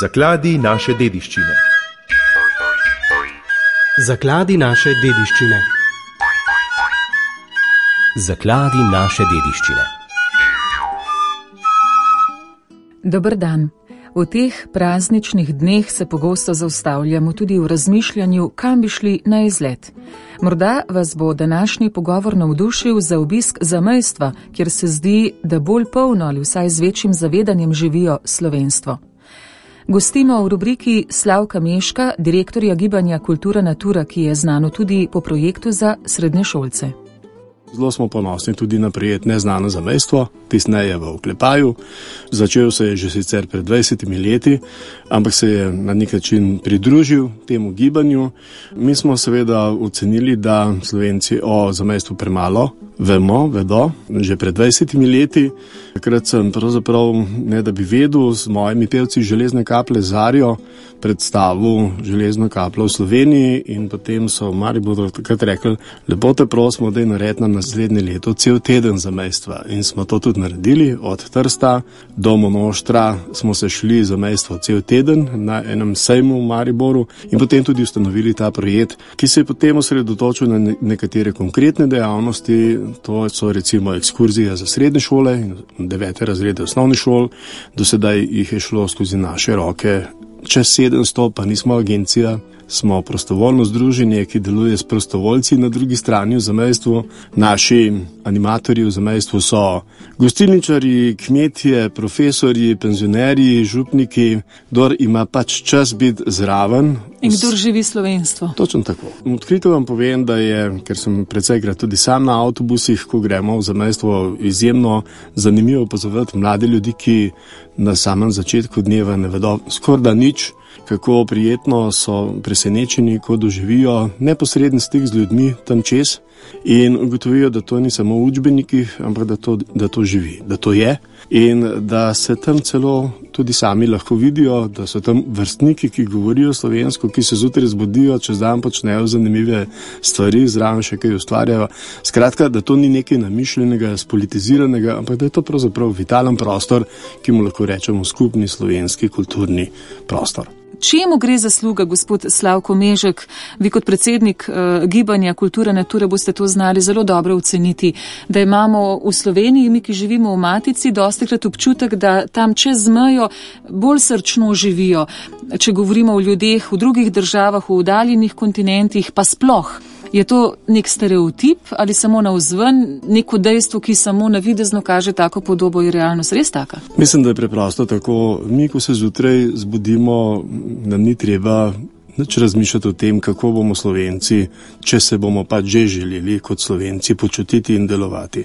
Zakladi naše dediščine. Zakladi naše dediščine. Zakladi naše dediščine. Dober dan. V teh prazničnih dneh se pogosto zaustavljamo tudi v razmišljanju, kam bi šli na izlet. Morda vas bo današnji pogovor navdušil za obisk zamejstva, kjer se zdi, da bolj polno ali vsaj z večjim zavedanjem živijo slovenstvo. Gostimo v rubriki Slavka Meška, direktorja gibanja Kultura Natura, ki je znano tudi po projektu za srednješolce. Zelo smo ponosni tudi na projekt Neznano zamejstvo, tisneje v oklepaju. Začel se je že sicer pred 20 leti, ampak se je na nek način pridružil temu gibanju. Mi smo seveda ocenili, da Slovenci o zamejstvu premalo vedo, že pred 20 leti. Takrat sem pravzaprav, ne da bi vedel, z mojimi pevci Železne kaplje Zarjo predstavil Železno kapljo v Sloveniji in potem so v Mariboru takrat rekli, lepo te prosimo, da je nared nam naslednje leto cel teden zamejstva. In smo to tudi naredili, od Trsta do Monoštra smo se šli zamejstvo cel teden na enem sejmu v Mariboru in potem tudi ustanovili ta projekt, ki se je potem osredotočil na nekatere konkretne dejavnosti. To so recimo ekskurzije za srednje šole in 9. razrede osnovnih šol. Do sedaj jih je šlo skozi naše roke čez 700, pa nismo agencija, smo prostovoljno združenje, ki deluje s prostovoljci na drugi strani v zamejstvu. Naši animatorji v zamejstvu so gostilničarji, kmetje, profesorji, penzionerji, župniki, kdor ima pač čas biti zraven. In kdor živi slovenstvo. Točno tako. Odkrito vam povem, da je, ker sem precejkrat tudi sam na avtobusih, ko gremo v zamejstvo, izjemno zanimivo opazovati mlade ljudi, ki na samem začetku dneva ne vedo skorda nič, kako prijetno so presenečeni, ko doživijo neposreden stik z ljudmi tam čez in ugotovijo, da to ni samo v učbenikih, ampak da to živi, da to je in da se tam celo tudi sami lahko vidijo, da so tam vrstniki, ki govorijo slovensko, ki se zjutraj zbudijo, čez dan počnejo zanimive stvari, zraven še kaj ustvarjajo. Skratka, da to ni nekaj namišljenega, spolitiziranega, ampak da je to pravzaprav vitalen prostor, ki mu lahko rečemo skupni slovenski kulturni prostor. Čemu gre zasluga, gospod Slavko Mežek? Vi kot predsednik gibanja Kultura Natura boste to znali zelo dobro oceniti, da imamo v Sloveniji, mi, ki živimo v matici, dostikrat občutek, da tam čez mejo bolj srčno živijo. Če govorimo o ljudeh v drugih državah, v oddaljenih kontinentih, pa sploh. Je to nek stereotip ali samo navzven, neko dejstvo, ki samo navidezno kaže tako podobo, je realnost res taka? Mislim, da je preprosto tako. Mi, ko se zjutraj zbudimo, nam ni treba nič razmišljati o tem, kako bomo Slovenci, če se bomo pač že želeli kot Slovenci počutiti in delovati.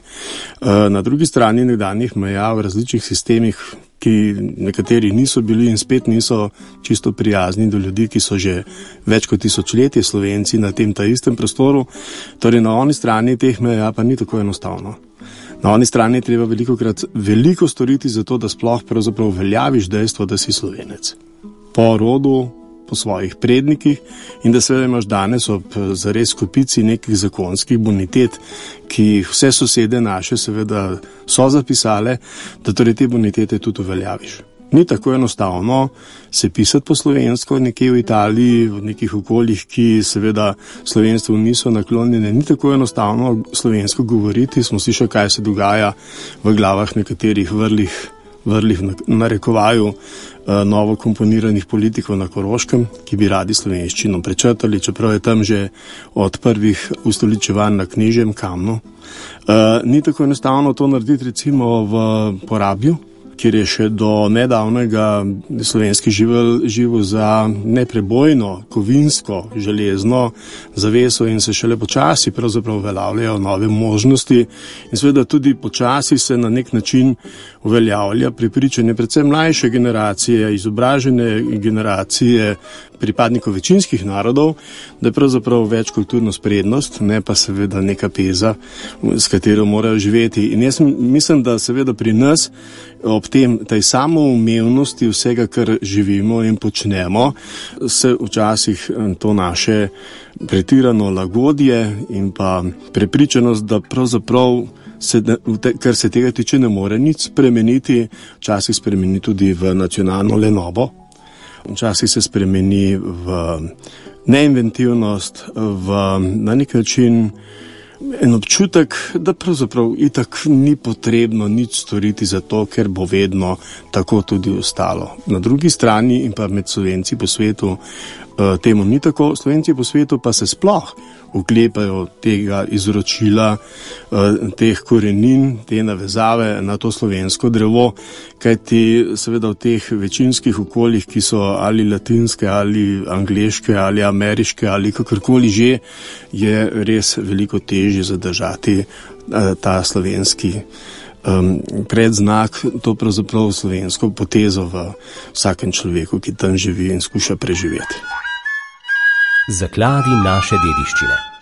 Na drugi strani nekdanjih meja v različnih sistemih, ki nekateri niso bili in spet niso čisto prijazni do ljudi, ki so že več kot tisočletje Slovenci na tem ta istem prostoru. Torej na oni strani teh meja pa ni tako enostavno. Na oni strani je treba veliko storiti za to, da sploh pravzaprav veljaviš dejstvo, da si Slovenec. Po rodu, po svojih prednikih in da seveda imaš danes ob zares kupici nekih zakonskih bonitet, ki jih vse sosede naše seveda so zapisale, da torej te bonitete tudi uveljaviš. Ni tako enostavno se pisati po slovensko nekje v Italiji, v nekih okoljih, ki seveda slovenstvu niso naklonjene. Ni tako enostavno slovensko govoriti, smo slišali, kaj se dogaja v glavah nekaterih vrlih narekovaju novo komponiranih politikov na Koroškem, ki bi radi slovenščino prečrtali, čeprav je tam že od prvih ustoličevanj na Knežjem Kamnu. Ni tako enostavno to narediti recimo v Porabju, kjer je še do nedavnega slovenski živel za neprebojno kovinsko železno zaveso in se šele počasi pravzaprav uveljavljajo nove možnosti in seveda tudi počasi se na nek način uveljavlja prepričanje predvsem mlajše generacije, izobražene generacije pripadnikov večinskih narodov, da je pravzaprav več kulturno sprednost, ne pa seveda neka peza, s katero morajo živeti. In jaz mislim, da seveda pri nas ob tej samoumevnosti vsega, kar živimo in počnemo, se včasih to naše pretirano lagodje in pa prepričanost, da pravzaprav kar se tega tiče ne more nič spremeniti, včasih spremeni tudi v nacionalno lenobo. včasih se spremeni v neinventivnost, na nek način en občutek, da pravzaprav itak ni potrebno nič storiti za to, ker bo vedno tako tudi ostalo. Na drugi strani in pa med Slovenci po svetu temu ni tako. Slovenci po svetu pa se sploh oklepajo tega izročila, teh korenin, te navezave na to slovensko drevo, kajti seveda v teh večinskih okoljih, ki so ali latinske, ali angleške, ali ameriške, ali kakorkoli že, je res veliko težje zadržati ta slovenski predznak, to pravzaprav slovensko potezo v vsakem človeku, ki tam živi in skuša preživeti. Zakladi naše dediščine.